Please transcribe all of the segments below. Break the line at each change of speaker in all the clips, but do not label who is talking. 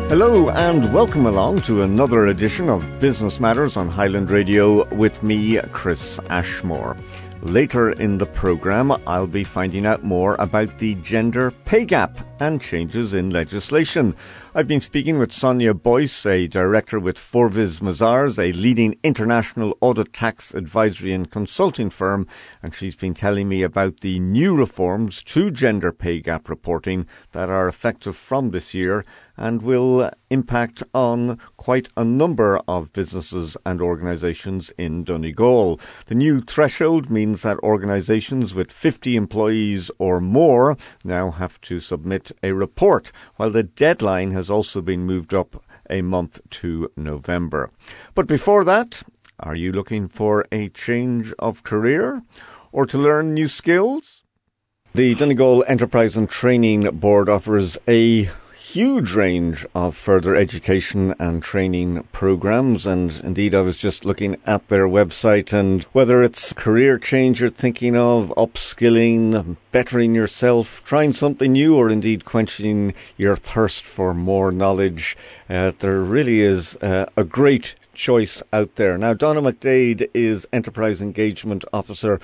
Hello and welcome along to another edition of Business Matters on Highland Radio with me, Chris Ashmore. Later in the programme, I'll be finding out more about the gender pay gap and changes in legislation. I've been speaking with Sonia Boyce, a director with Forvis Mazars, a leading international audit, tax, advisory and consulting firm, and she's been telling me about the new reforms to gender pay gap reporting that are effective from this year and will impact on quite a number of businesses and organisations in Donegal. The new threshold means that organisations with 50 employees or more now have to submit a report, while the deadline has also been moved up a month to November. But before that, are you looking for a change of career or to learn new skills? The Donegal Enterprise and Training Board offers a huge range of further education and training programs, and indeed I was just looking at their website, and whether it's career change you're thinking of, upskilling, bettering yourself, trying something new, or indeed quenching your thirst for more knowledge, there really is a great choice out there. Now, Donna McDade is Enterprise Engagement Officer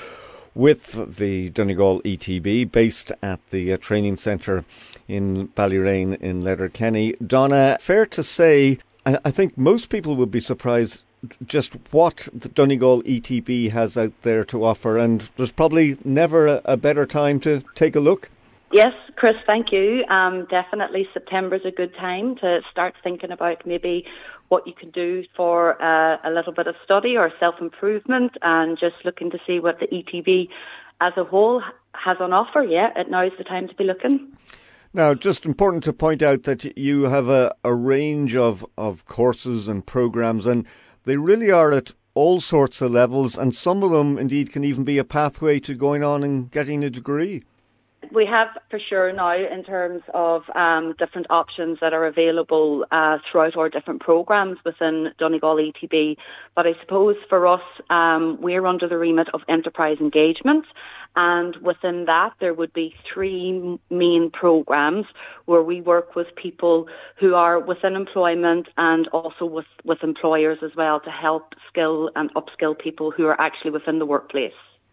with the Donegal ETB, based at the training centre in Ballyrain in Letterkenny. Donna, fair to say, I think most people would be surprised just what the Donegal ETB has out there to offer, and there's probably never a better time to take a look.
Yes, Chris, thank you. Definitely September's a good time to start thinking about maybe what you can do for a little bit of study or self-improvement, and just looking to see what the ETB as a whole has on offer. Yeah, now is the time to be looking.
Now, just important to point out that you have a range of courses and programs, and they really are at all sorts of levels, and some of them indeed can even be a pathway to going on and getting a degree.
We have for sure now in terms of different options that are available throughout our different programs within Donegal ETB. But I suppose for us, we're under the remit of enterprise engagement. And within that, there would be three main programs where we work with people who are within employment and also with employers as well, to help skill and upskill people who are actually within the workplace.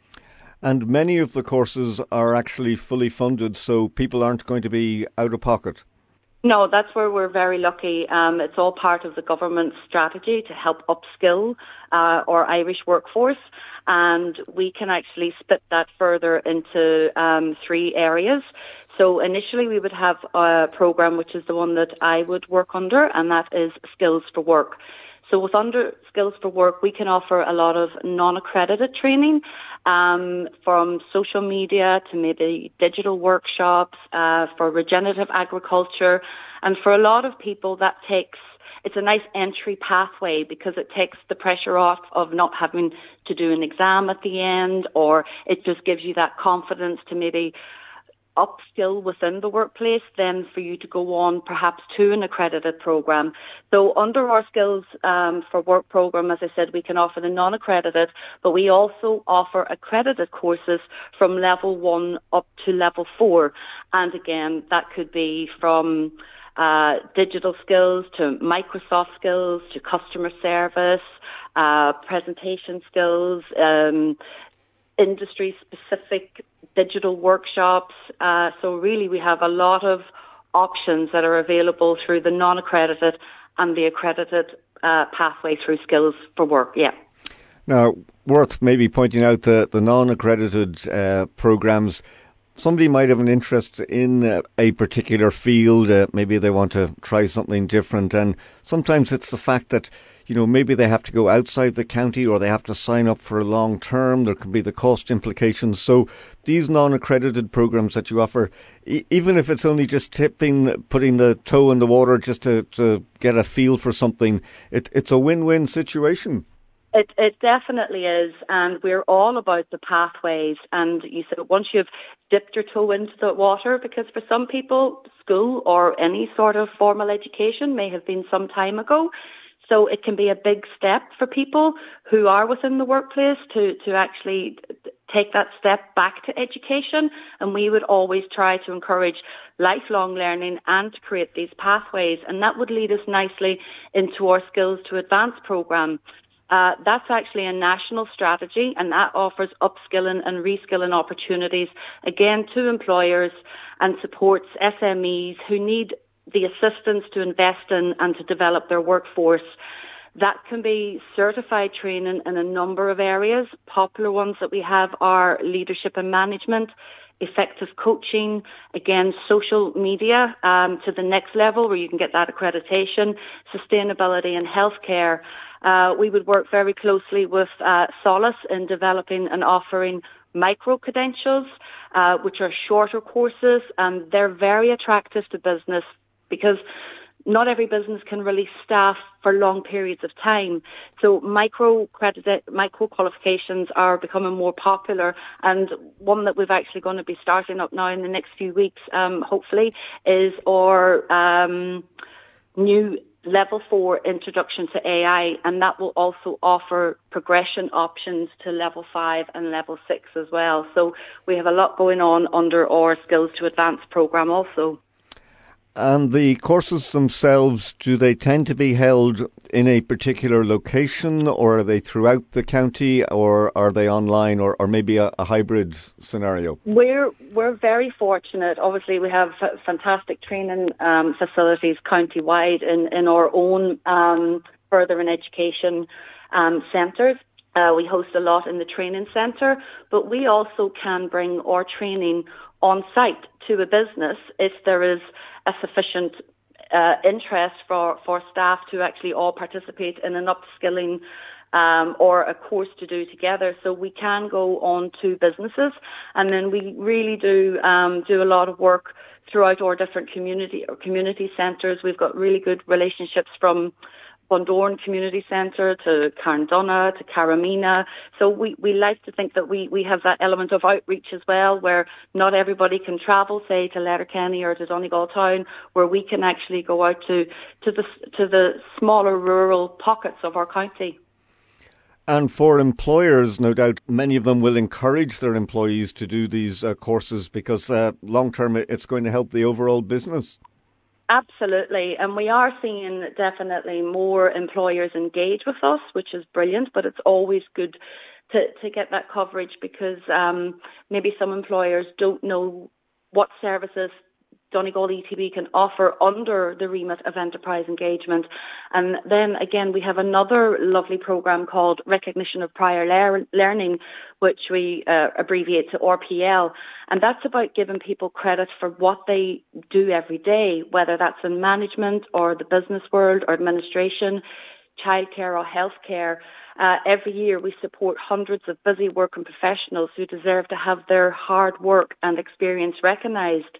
And many of the courses are actually fully funded, so people aren't going to be out of pocket.
No, that's where we're very lucky. It's all part of the government strategy to help upskill our Irish workforce, and we can actually split that further into three areas. So initially we would have a programme which is the one that I would work under, and that is Skills for Work. So with under Skills for Work, we can offer a lot of non-accredited training, from social media to maybe digital workshops for regenerative agriculture. And for a lot of people, it's a nice entry pathway because it takes the pressure off of not having to do an exam at the end, or it just gives you that confidence to maybe upskill within the workplace, then for you to go on perhaps to an accredited programme. So under our Skills for Work programme, as I said, we can offer the non-accredited, but we also offer accredited courses from level 1 up to level 4. And again, that could be from digital skills to Microsoft skills to customer service, presentation skills, industry-specific digital workshops. So really we have a lot of options that are available through the non-accredited and the accredited pathway through Skills for Work, yeah.
Now, worth maybe pointing out the non-accredited programs. Somebody might have an interest in a particular field. Maybe they want to try something different. And sometimes it's the fact that, maybe they have to go outside the county or they have to sign up for a long term. There can be the cost implications. So these non-accredited programs that you offer, even if it's only just putting the toe in the water just to get a feel for something, it's a win-win situation.
It definitely is, and we're all about the pathways. And you said once you've dipped your toe into the water, because for some people, school or any sort of formal education may have been some time ago. So it can be a big step for people who are within the workplace to actually take that step back to education, and we would always try to encourage lifelong learning and to create these pathways, and that would lead us nicely into our Skills to Advance programme. That's actually a national strategy, and that offers upskilling and reskilling opportunities, again, to employers and supports SMEs who need the assistance to invest in and to develop their workforce. That can be certified training in a number of areas. Popular ones that we have are leadership and management, effective coaching, again, social media to the next level where you can get that accreditation, sustainability and healthcare. We would work very closely with Solace in developing and offering micro-credentials, which are shorter courses, and they're very attractive to business because not every business can release staff for long periods of time. So micro qualifications are becoming more popular, and one that we've actually going to be starting up now in the next few weeks, hopefully, is our new Level 4 Introduction to AI, and that will also offer progression options to Level 5 and Level 6 as well. So we have a lot going on under our Skills to Advance programme also.
And the courses themselves, do they tend to be held in a particular location, or are they throughout the county, or are they online, or maybe a hybrid scenario?
We're very fortunate. Obviously, we have fantastic training facilities county-wide in our own further in education centres. We host a lot in the training centre, but we also can bring our training on site to a business if there is a sufficient interest for staff to actually all participate in an upskilling or a course to do together. So we can go on to businesses, and then we really do a lot of work throughout our different community centres. We've got really good relationships from Bundoran Community Centre to Carndonagh to Carramina. So we like to think that we have that element of outreach as well, where not everybody can travel, say, to Letterkenny or to Donegal Town, where we can actually go out to the smaller rural pockets of our county.
And for employers, no doubt, many of them will encourage their employees to do these courses because long term it's going to help the overall business.
Absolutely, and we are seeing definitely more employers engage with us, which is brilliant, but it's always good to get that coverage because maybe some employers don't know what services Donegal ETB can offer under the remit of enterprise engagement. And then again, we have another lovely programme called Recognition of Prior Learning, which we abbreviate to RPL. And that's about giving people credit for what they do every day, whether that's in management or the business world or administration, childcare or healthcare. Every year we support hundreds of busy working professionals who deserve to have their hard work and experience recognised.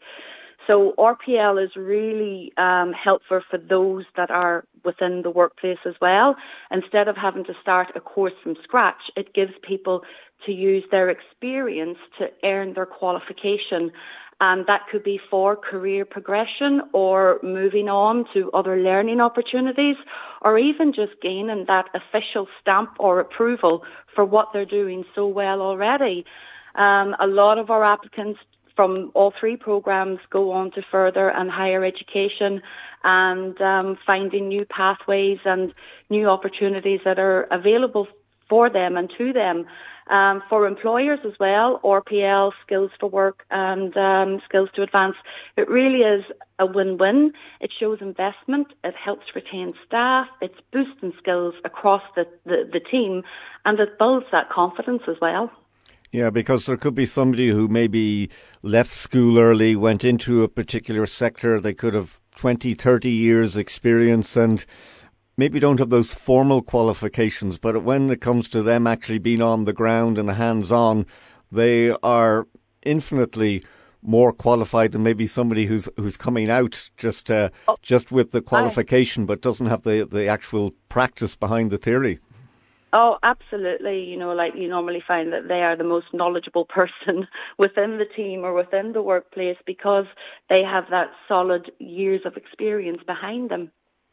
So RPL is really helpful for those that are within the workplace as well. Instead of having to start a course from scratch, it gives people to use their experience to earn their qualification. And that could be for career progression or moving on to other learning opportunities or even just gaining that official stamp or approval for what they're doing so well already. A lot of our applicants from all three programs go on to further and higher education and finding new pathways and new opportunities that are available for them and to them. For employers as well, RPL, Skills for Work and Skills to Advance, it really is a win-win. It shows investment, it helps retain staff, it's boosting skills across the team, and it builds that confidence as well.
Yeah, because there could be somebody who maybe left school early, went into a particular sector. They could have 20, 30 years experience and maybe don't have those formal qualifications. But when it comes to them actually being on the ground and hands-on, they are infinitely more qualified than maybe somebody who's coming out just with the qualification but doesn't have the actual practice behind the theory.
Oh, absolutely. You know, like you normally find that they are the most knowledgeable person within the team or within the workplace because they have that solid years of experience behind them.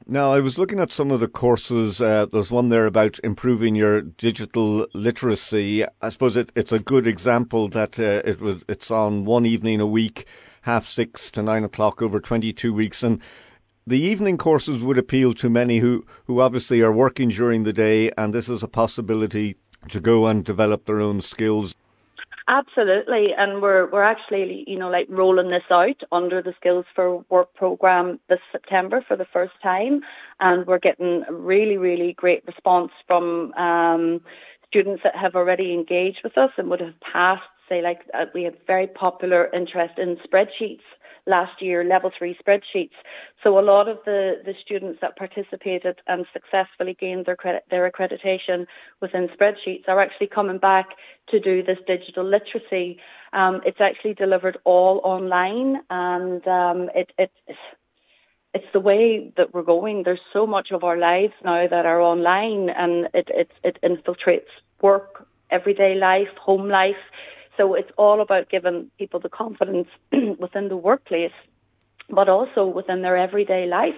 Now, I was looking at some of the courses. There's one there about improving your digital literacy. I suppose it's a good example that it's on one evening a week, 6:30 to 9 o'clock over 22 weeks. And the evening courses would appeal to many who obviously are working during the day, and this is a possibility to go and develop their own skills.
Absolutely, and we're actually, rolling this out under the Skills for Work programme this September for the first time, and we're getting a really, really great response from students that have already engaged with us and would have passed, we had very popular interest in spreadsheets last year, level 3 spreadsheets. So a lot of the students that participated and successfully gained their accreditation within spreadsheets are actually coming back to do this digital literacy. It's actually delivered all online, and it's the way that we're going. There's so much of our lives now that are online, and it infiltrates work, everyday life, home life. So it's all about giving people the confidence within the workplace, but also within their everyday life,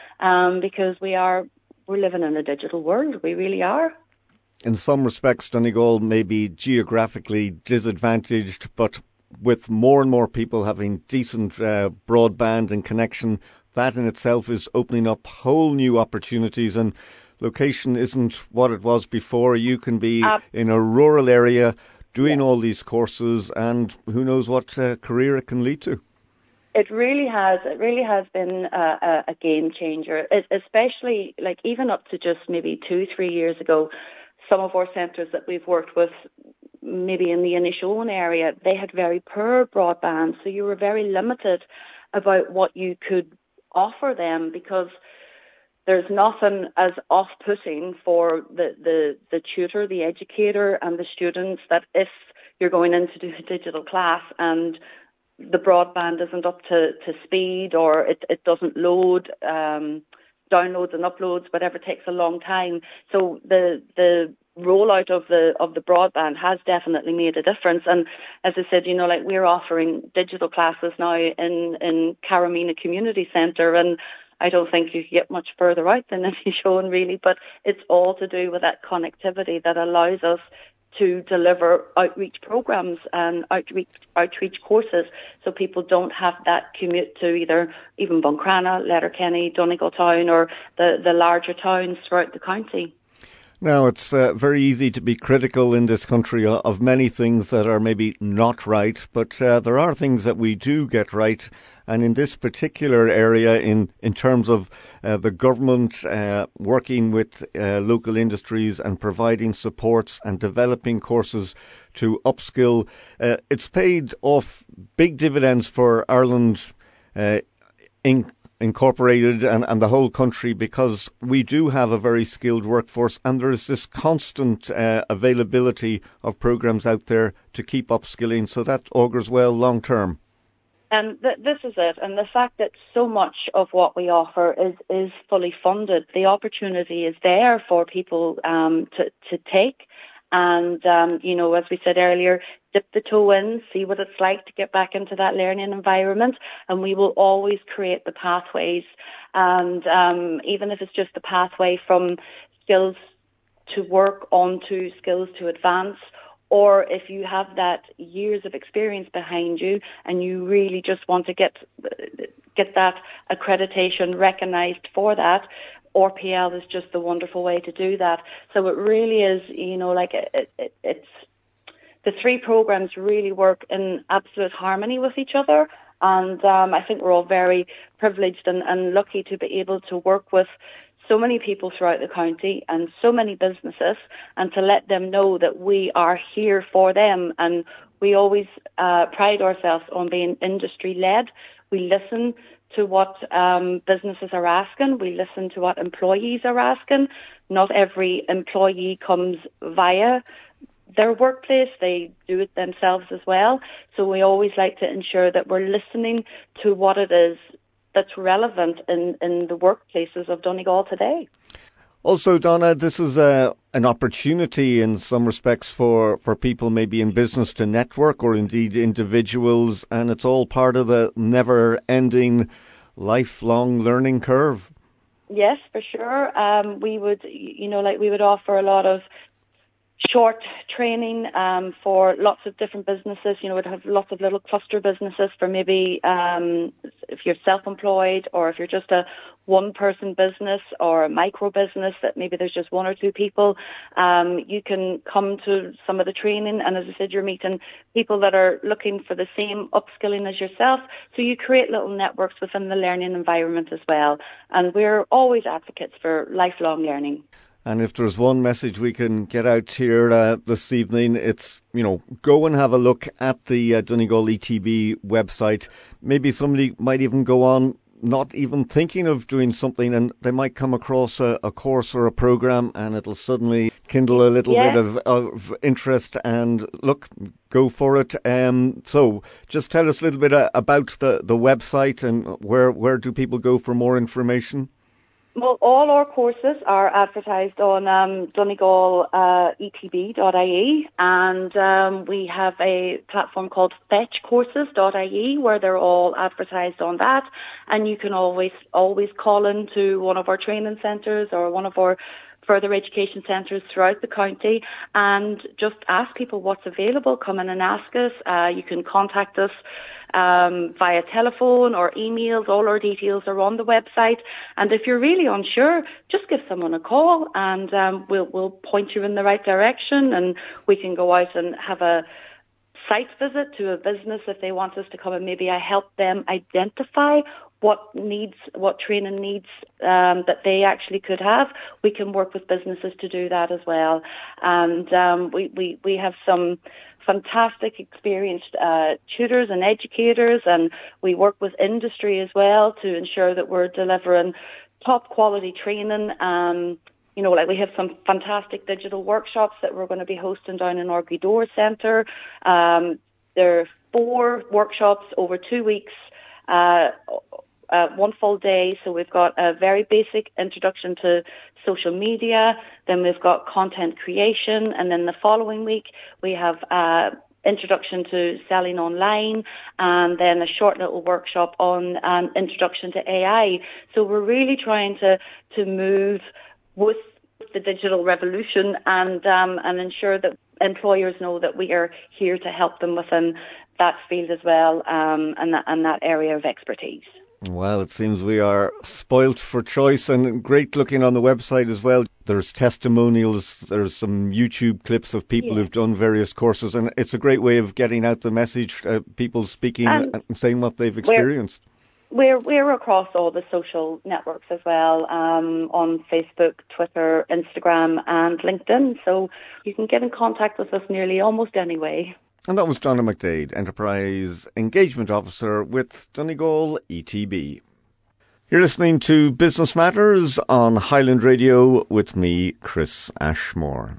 because we're living in a digital world. We really are.
In some respects, Donegal may be geographically disadvantaged, but with more and more people having decent broadband and connection, that in itself is opening up whole new opportunities, and location isn't what it was before. You can be in a rural area doing all these courses, and who knows what career it can lead to.
It really has. It really has been a game changer, especially even up to just maybe 2-3 years ago. Some of our centres that we've worked with, maybe in the Inishowen area, they had very poor broadband, so you were very limited about what you could offer them, because there's nothing as off-putting for the tutor, the educator and the students, that if you're going in to do a digital class and the broadband isn't up to speed, or it doesn't load, downloads and uploads, whatever, takes a long time. So the rollout of the broadband has definitely made a difference. And as I said, we're offering digital classes now in Carramena Community Centre, and I don't think you get much further out than Inishowen really, but it's all to do with that connectivity that allows us to deliver outreach programs and outreach courses, so people don't have that commute to either even Buncrana, Letterkenny, Donegal Town, or the larger towns throughout the county.
Now, it's very easy to be critical in this country of many things that are maybe not right, but there are things that we do get right. And in this particular area, in terms of the government working with local industries and providing supports and developing courses to upskill, it's paid off big dividends for Ireland Incorporated and the whole country, because we do have a very skilled workforce, and there is this constant availability of programs out there to keep upskilling, so that augurs well long term.
And this is it, and the fact that so much of what we offer is fully funded. The opportunity is there for people to take. And, as we said earlier, dip the toe in, see what it's like to get back into that learning environment. And we will always create the pathways. And even if it's just the pathway from skills to work onto skills to advance, or if you have that years of experience behind you and you really just want to get that accreditation recognised for that, RPL is just the wonderful way to do that. So it really is, it's the three programs really work in absolute harmony with each other. And I think we're all very privileged and lucky to be able to work with so many people throughout the county and so many businesses, and to let them know that we are here for them. And we always pride ourselves on being industry-led. We listen to what businesses are asking. We listen to what employees are asking. Not every employee comes via their workplace. They do it themselves as well. So we always like to ensure that we're listening to what it is that's relevant in the workplaces of Donegal today.
Also, Donna, this is an opportunity in some respects for people maybe in business to network, or indeed individuals, and it's all part of the never-ending lifelong learning curve.
Yes, for sure. We would, we would offer a lot of short training for lots of different businesses. We'd have lots of little cluster businesses for maybe if you're self-employed or if you're just a one-person business or a micro business that maybe there's just one or two people. You can come to some of the training, and as I said, you're meeting people that are looking for the same upskilling as yourself. So you create little networks within the learning environment as well. And we're always advocates for lifelong learning.
And if there's one message we can get out here this evening, it's, go and have a look at the Donegal ETB website. Maybe somebody might even go on not even thinking of doing something, and they might come across a course or a program, and it'll suddenly kindle a little bit of interest, and look, go for it. So just tell us a little bit about the website, and where do people go for more information?
Well, all our courses are advertised on donegaletb.ie, and we have a platform called fetchcourses.ie where they're all advertised on that, and you can always call into one of our training centres or one of our further education centres throughout the county and just ask people what's available. Come in and ask us. You can contact us via telephone or emails. All our details are on the website. And if you're really unsure, just give someone a call and we'll point you in the right direction, and we can go out and have a site visit to a business if they want us to come, and maybe I help them identify what training needs that they actually could have. We can work with businesses to do that as well. And we have some fantastic experienced tutors and educators, and we work with industry as well to ensure that we're delivering top quality training. We have some fantastic digital workshops that we're going to be hosting down in our Gweedore Centre. There are 4 workshops over 2 weeks, one full day. So we've got a very basic introduction to social media, then we've got content creation, and then the following week we have introduction to selling online, and then a short little workshop on introduction to AI. So we're really trying to move with the digital revolution and ensure that employers know that we are here to help them within that field as well, and that area of expertise.
Well, it seems we are spoilt for choice, and great looking on the website as well. There's testimonials, there's some YouTube clips of people who've done various courses, and it's a great way of getting out the message, people speaking and saying what they've experienced.
We're across all the social networks as well, on Facebook, Twitter, Instagram and LinkedIn, so you can get in contact with us nearly almost any way.
And that was Donna McDade, Enterprise Engagement Officer with Donegal ETB. You're listening to Business Matters on Highland Radio with me, Chris Ashmore.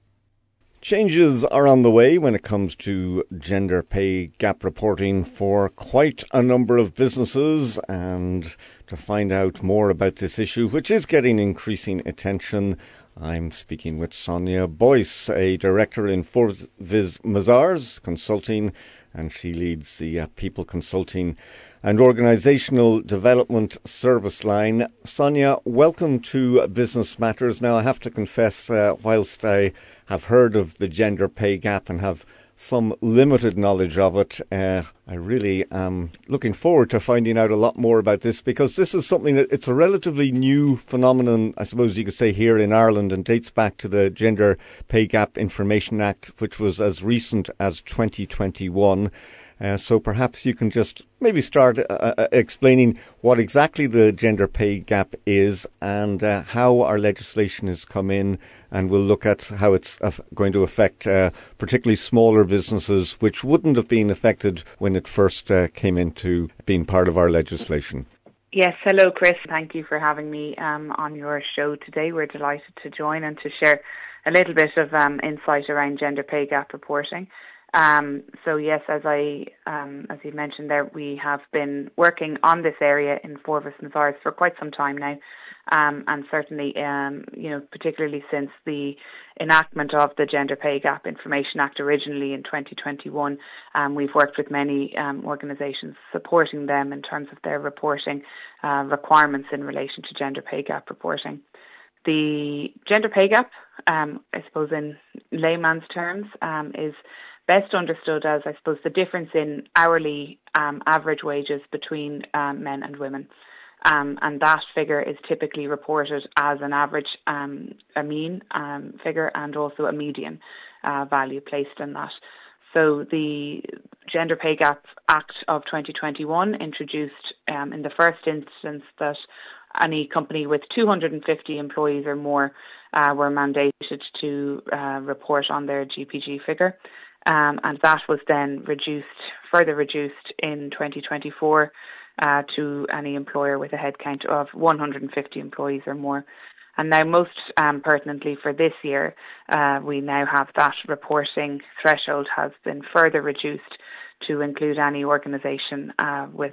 Changes are on the way when it comes to gender pay gap reporting for quite a number of businesses, and to find out more about this issue, which is getting increasing attention, I'm speaking with Sonia Boyce, a director in Forvis Mazars Consulting, and she leads the People Consulting and Organisational Development Service line. Sonia, welcome to Business Matters. Now, I have to confess, whilst I have heard of the gender pay gap and have some limited knowledge of it, I really am looking forward to finding out a lot more about this, because this is something that it's a relatively new phenomenon, I suppose you could say, here in Ireland, and dates back to the Gender Pay Gap Information Act, which was as recent as 2021. So perhaps you can just maybe start explaining what exactly the gender pay gap is and how our legislation has come in, and we'll look at how it's going to affect particularly smaller businesses which wouldn't have been affected when it first came into being part of our legislation.
Yes, hello Chris. Thank you for having me on your show today. We're delighted to join and to share a little bit of insight around gender pay gap reporting. So yes, as you mentioned there, we have been working on this area in Forvis Mazars for quite some time now, and certainly, particularly since the enactment of the Gender Pay Gap Information Act originally in 2021, we've worked with many organisations supporting them in terms of their reporting requirements in relation to gender pay gap reporting. The gender pay gap, I suppose in layman's terms, is best understood as, I suppose, the difference in hourly average wages between men and women. And that figure is typically reported as an average, a mean figure, and also a median value placed in that. So the Gender Pay Gap Act of 2021 introduced in the first instance that any company with 250 employees or more were mandated to report on their GPG figure. And that was then further reduced in 2024 to any employer with a headcount of 150 employees or more. And now most pertinently for this year, we now have that reporting threshold has been further reduced to include any organisation with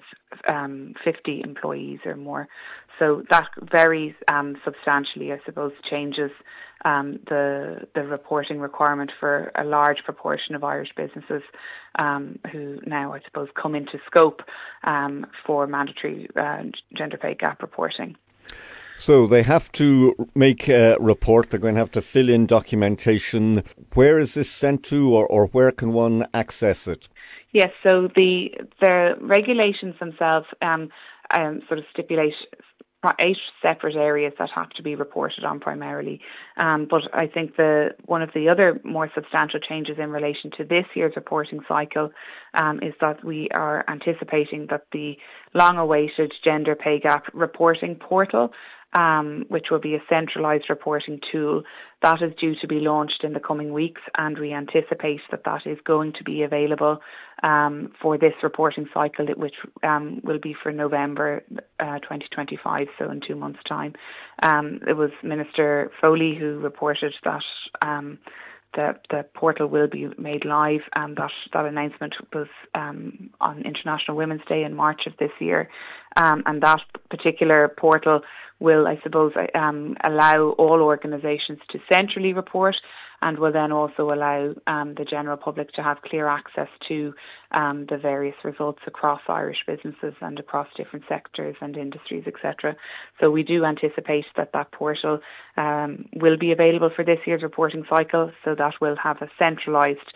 50 employees or more. So that very substantially, I suppose, changes the reporting requirement for a large proportion of Irish businesses who now, I suppose, come into scope for mandatory gender pay gap reporting.
So they have to make a report, they're going to have to fill in documentation. Where is this sent to, or where can one access it?
Yes, so the regulations themselves sort of stipulate 8 separate areas that have to be reported on primarily. But I think one of the other more substantial changes in relation to this year's reporting cycle is that we are anticipating that the long-awaited gender pay gap reporting portal, which will be a centralised reporting tool, that is due to be launched in the coming weeks, and we anticipate that is going to be available for this reporting cycle, which will be for November 2025, so in 2 months' time. It was Minister Foley who reported that the portal will be made live, and that announcement was on International Women's Day in March of this year. And that particular portal will, I suppose, allow all organisations to centrally report, and will then also allow the general public to have clear access to the various results across Irish businesses and across different sectors and industries, etc. So we do anticipate that portal will be available for this year's reporting cycle, so that will have a centralised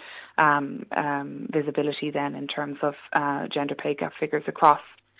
visibility then in terms of gender pay gap figures across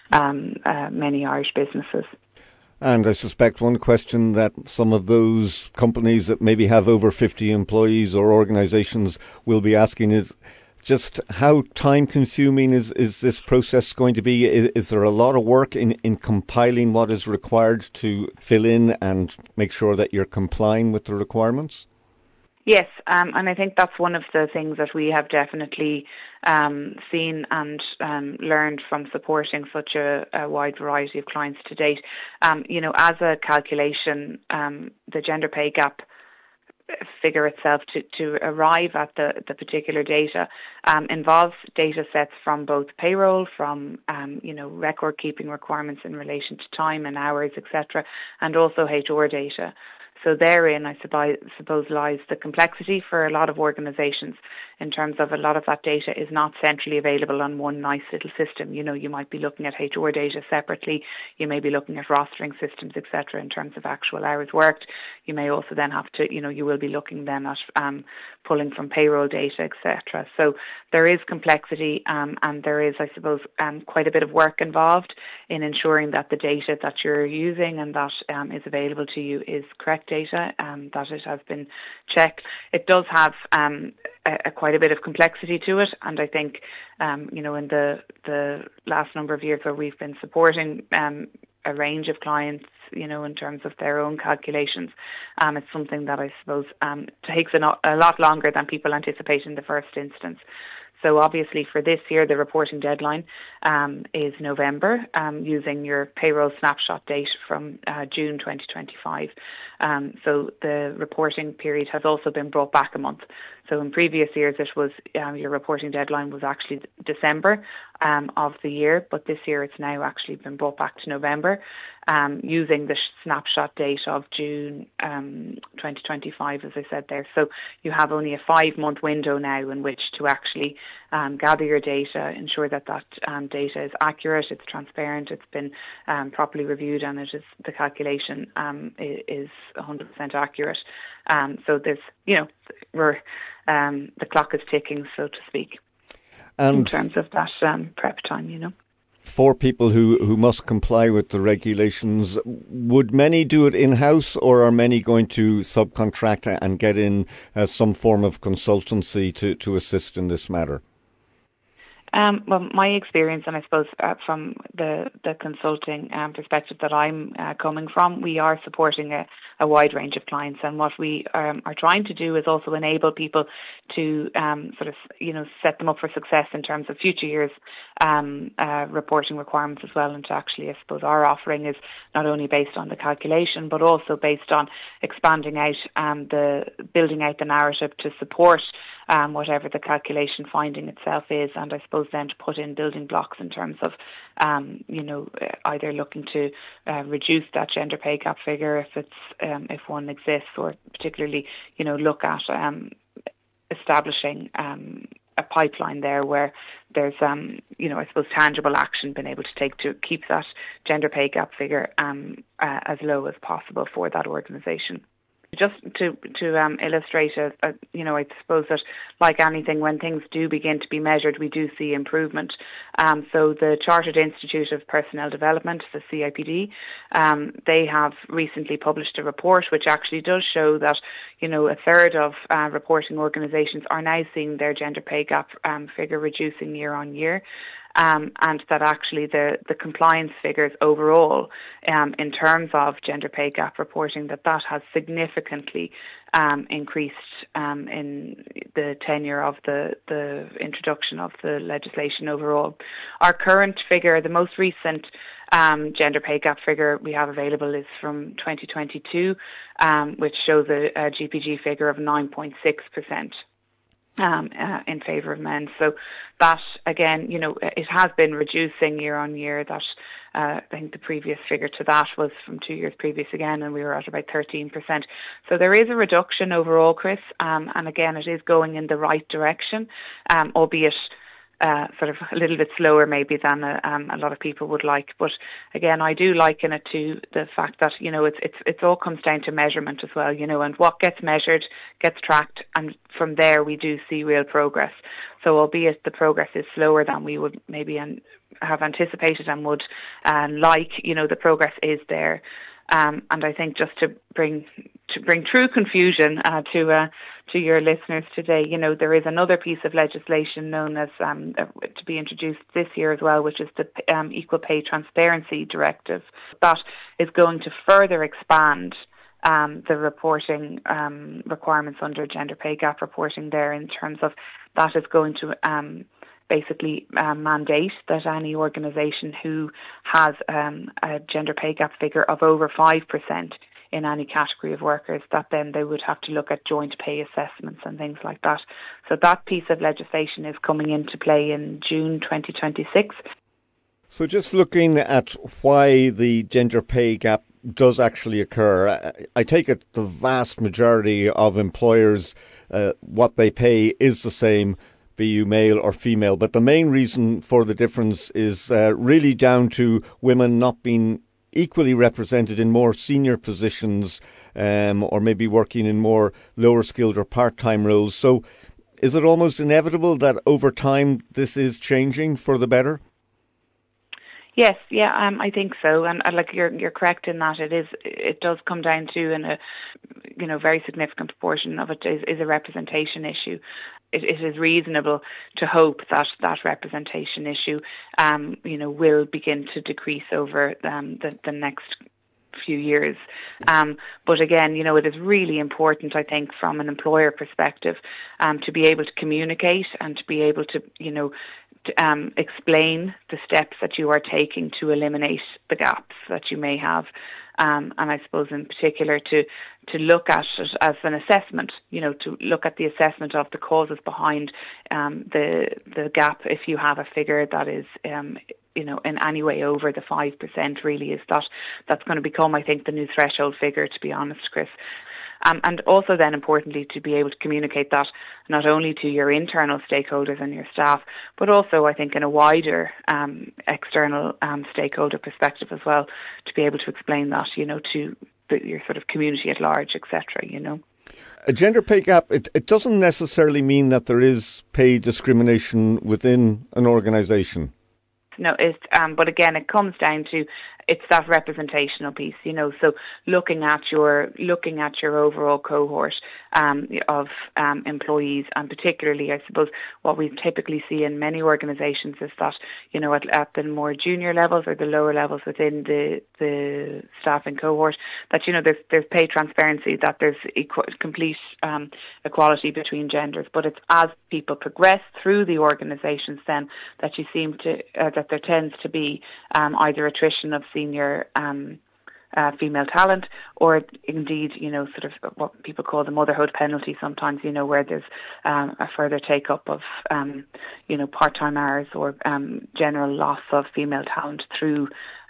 many Irish businesses.
And I suspect one question that some of those companies that maybe have over 50 employees or organisations will be asking is just how time-consuming is this process going to be? Is there a lot of work in compiling what is required to fill in and make sure that you're complying with the requirements?
Yes, and I think that's one of the things that we have definitely seen and learned from supporting such a wide variety of clients to date. As a calculation, the gender pay gap figure itself to arrive at the particular data involves data sets from both payroll, from record keeping requirements in relation to time and hours, etc., and also HR data. So therein, I suppose, lies the complexity for a lot of organisations in terms of a lot of that data is not centrally available on one nice little system. You might be looking at HR data separately. You may be looking at rostering systems, etc., in terms of actual hours worked. You may also then have to, you will be looking then at pulling from payroll data, etc. So there is complexity and there is, I suppose, quite a bit of work involved in ensuring that the data that you're using and that is available to you is correct data, that it has been checked. It does have quite a bit of complexity to it, and I think in the last number of years where we've been supporting a range of clients, in terms of their own calculations, it's something that I suppose takes a lot longer than people anticipate in the first instance. So obviously for this year, the reporting deadline is November, using your payroll snapshot date from June 2025. So the reporting period has also been brought back a month. So in previous years, it was your reporting deadline was actually December of the year, but this year it's now actually been brought back to November, using the snapshot date of June 2025, as I said there. So you have only a 5-month window now in which to actually gather your data, ensure that data is accurate, it's transparent, it's been properly reviewed, and the calculation is 100% accurate. So there's, the clock is ticking, so to speak, and in terms of that prep time,
For people who must comply with the regulations, would many do it in-house, or are many going to subcontract and get in some form of consultancy to assist in this matter?
Well, my experience, and I suppose from the consulting perspective that I'm coming from, we are supporting a wide range of clients, and what we are trying to do is also enable people to set them up for success in terms of future years' reporting requirements as well. And to actually, I suppose, our offering is not only based on the calculation, but also based on expanding out building out the narrative to support whatever the calculation finding itself is, and I suppose then to put in building blocks in terms of, either looking to reduce that gender pay gap figure if one exists, or particularly, look at establishing a pipeline there where there's, I suppose, tangible action being able to take to keep that gender pay gap figure as low as possible for that organisation. Just to illustrate, I suppose that like anything, when things do begin to be measured, we do see improvement. So the Chartered Institute of Personnel Development, the CIPD, they have recently published a report which actually does show that, a third of reporting organisations are now seeing their gender pay gap figure reducing year on year. And that actually the compliance figures overall, in terms of gender pay gap reporting, that has significantly increased in the tenure of the introduction of the legislation overall. Our current figure, the most recent gender pay gap figure we have available, is from 2022, which shows a GPG figure of 9.6%. In favour of men. So that, again, it has been reducing year on year. That I think the previous figure to that was from 2 years previous again, and we were at about 13%. So there is a reduction overall, Chris, and again, it is going in the right direction, albeit sort of a little bit slower maybe than a lot of people would like. But again, I do liken it to the fact that, it's all comes down to measurement as well, and what gets measured gets tracked, and from there we do see real progress. So albeit the progress is slower than we would maybe have anticipated and would like, the progress is there. And I think just to bring true confusion to your listeners today, there is another piece of legislation known as to be introduced this year as well, which is the Equal Pay Transparency Directive. That is going to further expand the reporting requirements under gender pay gap reporting there, in terms of that is going to basically mandate that any organisation who has a gender pay gap figure of over 5% in any category of workers, that then they would have to look at joint pay assessments and things like that. So that piece of legislation is coming into play in June 2026.
So just looking at why the gender pay gap does actually occur, I take it the vast majority of employers, what they pay is the same, be you male or female. But the main reason for the difference is really down to women not being equally represented in more senior positions, or maybe working in more lower skilled or part-time roles. So is it almost inevitable that over time this is changing for the better?
Yes, I think so, and like you're correct in that it does come down to, and a very significant proportion of it is a representation issue. It is reasonable to hope that representation issue, will begin to decrease over the next few years. But again, it is really important, I think, from an employer perspective, to be able to communicate and to be able to, explain the steps that you are taking to eliminate the gaps that you may have. And I suppose in particular to look at it as an assessment, to look at the assessment of the causes behind the gap. If you have a figure that is, in any way over the 5%, really is that's going to become, I think, the new threshold figure, to be honest, Chris. And also then importantly to be able to communicate that not only to your internal stakeholders and your staff, but also I think in a wider external stakeholder perspective as well, to be able to explain that, to your sort of community at large, etc.
A gender pay gap, it doesn't necessarily mean that there is pay discrimination within an organisation.
No, but again, it comes down to it's that representational piece, So looking at your overall cohort of employees, and particularly, I suppose, what we typically see in many organisations is that at the more junior levels or the lower levels within the staffing cohort, that there's pay transparency, that there's complete equality between genders. But it's as people progress through the organisations then that you seem to that there tends to be either attrition of senior female talent, or indeed, sort of what people call the motherhood penalty sometimes, where there's a further take-up of, part-time hours or general loss of female talent through,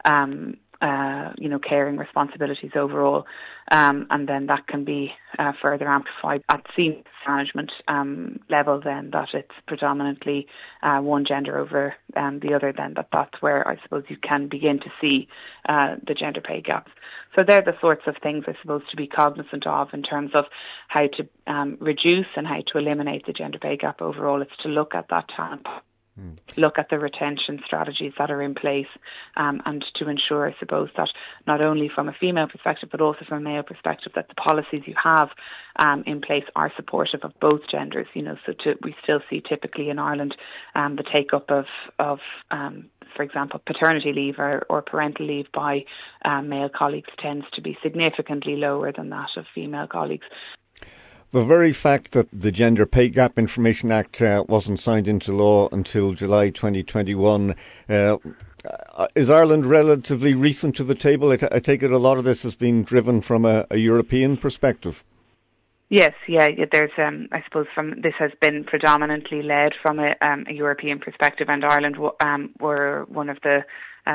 caring responsibilities overall. And then that can be further amplified at senior management level then, that it's predominantly one gender over the other, then that's where I suppose you can begin to see the gender pay gaps. So they're the sorts of things I suppose to be cognizant of in terms of how to reduce and how to eliminate the gender pay gap overall. It's to look at that talent, look at the retention strategies that are in place, and to ensure, I suppose, that not only from a female perspective but also from a male perspective, that the policies you have in place are supportive of both genders. We still see typically in Ireland the take-up of for example, paternity leave or parental leave by male colleagues tends to be significantly lower than that of female colleagues.
The very fact that the Gender Pay Gap Information Act wasn't signed into law until July 2021, is Ireland relatively recent to the table? I take it a lot of this has been driven from a European perspective.
Yes, there's, I suppose, this has been predominantly led from a European perspective, and Ireland were one of the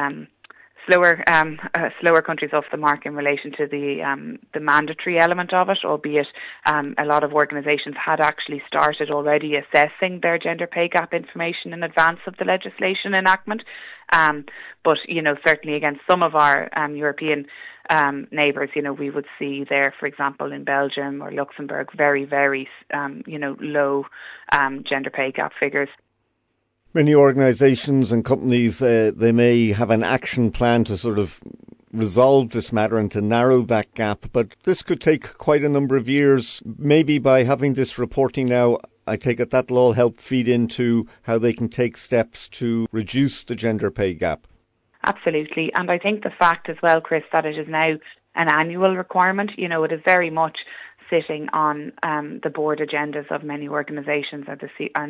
slower countries off the mark in relation to the mandatory element of it, albeit a lot of organisations had actually started already assessing their gender pay gap information in advance of the legislation enactment. But certainly against some of our European neighbours, we would see there, for example, in Belgium or Luxembourg, very, very low gender pay gap figures.
Many organisations and companies, they may have an action plan to sort of resolve this matter and to narrow that gap, but this could take quite a number of years. Maybe by having this reporting now, I take it that'll all help feed into how they can take steps to reduce the gender pay gap. Absolutely. And I think the fact as well, Chris, that it is now an annual requirement, it is very much sitting on the board agendas of many organisations as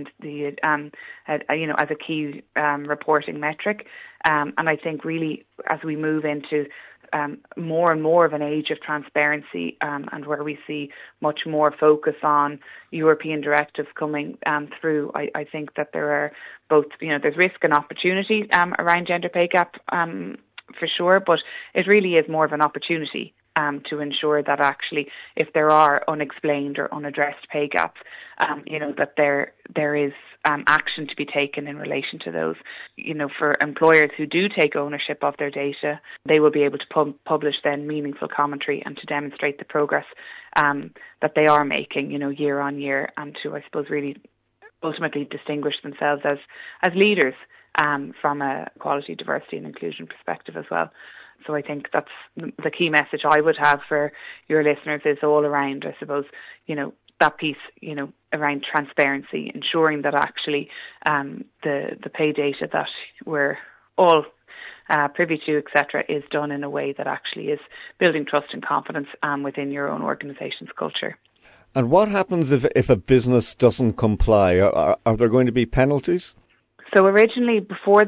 a key reporting metric. And I think really as we move into more and more of an age of transparency, and where we see much more focus on European directives coming through, I think that there are both, there's risk and opportunity around gender pay gap for sure, but it really is more of an opportunity to ensure that actually if there are unexplained or unaddressed pay gaps, that there is action to be taken in relation to those. For employers who do take ownership of their data, they will be able to publish then meaningful commentary and to demonstrate the progress that they are making, year on year, and to, I suppose, really ultimately distinguish themselves as leaders from a equality, diversity and inclusion perspective as well. So I think that's the key message I would have for your listeners is all around, I suppose, that piece, around transparency, ensuring that actually the pay data that we're all
privy to, etc., is done in a way that actually is building trust and confidence within your own organisation's culture.
And what happens if a business doesn't comply? Are there going to be penalties?
So originally,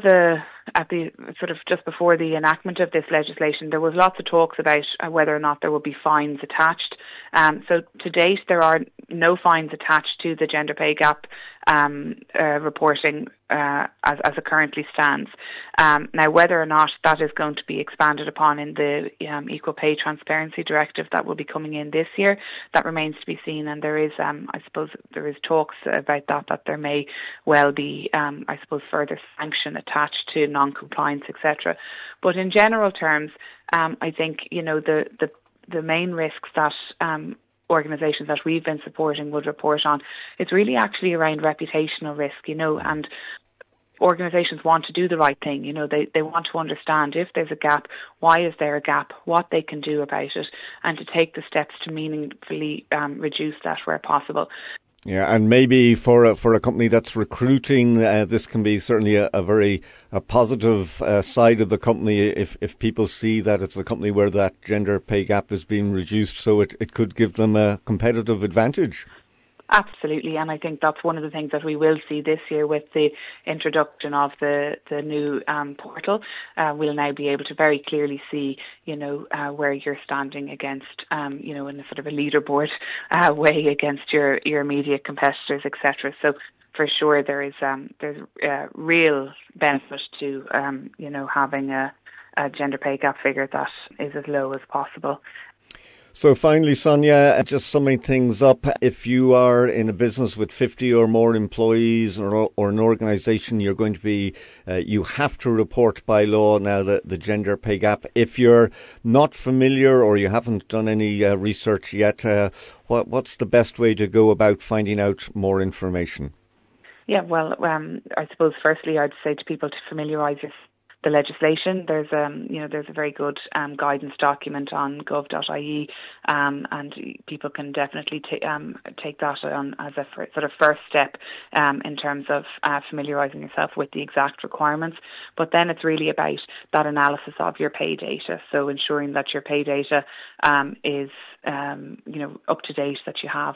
just before the enactment of this legislation, there was lots of talks about whether or not there would be fines attached. So to date, there are no fines attached to the gender pay gap reporting as it currently stands. Now, whether or not that is going to be expanded upon in the Equal Pay Transparency Directive that will be coming in this year, that remains to be seen. And there is, there is talks about that there may well be, further sanction attached to non-compliance, etc. But in general terms, I think, the main risks that organisations that we've been supporting would report on, it's really actually around reputational risk, and organisations want to do the right thing. They want to understand if there's a gap, why is there a gap, what they can do about it, and to take the steps to meaningfully reduce that where possible.
Yeah, and maybe for a company that's recruiting, this can be certainly a very positive side of the company if people see that it's a company where that gender pay gap is being reduced, so it could give them a competitive advantage.
Absolutely, and I think that's one of the things that we will see this year with the introduction of the new portal. We'll now be able to very clearly see, where you're standing against, in a sort of a leaderboard way against your immediate competitors, etc. So for sure, there's real benefit to, having a gender pay gap figure that is as low as possible.
So finally, Sonia, just summing things up, if you are in a business with 50 or more employees or an organisation, you're going to be, you have to report by law now the gender pay gap. If you're not familiar or you haven't done any research yet, what's the best way to go about finding out more information? Yeah,
well, I suppose firstly I'd say to people to familiarise yourself the legislation. There's a very good guidance document on gov.ie, and people can definitely take that on as a sort of first step in terms of familiarising yourself with the exact requirements. But then it's really about that analysis of your pay data. So ensuring that your pay data is up to date, that you have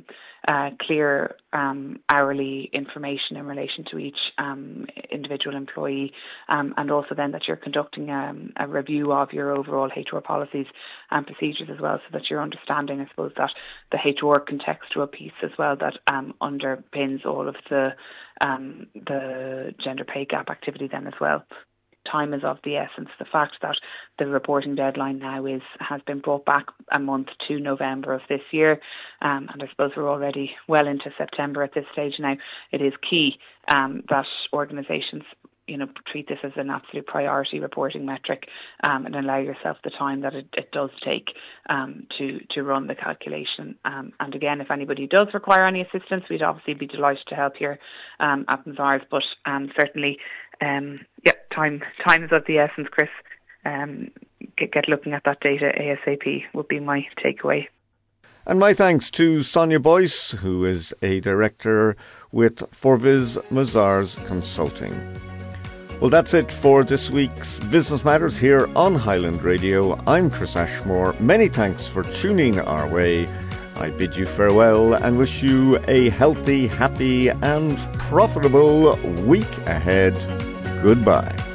clear hourly information in relation to each individual employee, and also then that you're conducting a review of your overall HR policies and procedures as well, so that you're understanding, I suppose, that the HR contextual piece as well that underpins all of the gender pay gap activity then as well. Time is of the essence. The fact that the reporting deadline now has been brought back a month to November of this year, and I suppose we're already well into September at this stage now. It is key that organisations treat this as an absolute priority reporting metric, and allow yourself the time that it does take to run the calculation. And again, if anybody does require any assistance, we'd obviously be delighted to help here at Mazars. But certainly, time is of the essence, Chris. Get looking at that data ASAP would be my takeaway.
And my thanks to Sonia Boyce, who is a director with Forvis Mazars Consulting. Well, that's it for this week's Business Matters here on Highland Radio. I'm Chris Ashmore. Many thanks for tuning our way. I bid you farewell and wish you a healthy, happy and profitable week ahead. Goodbye.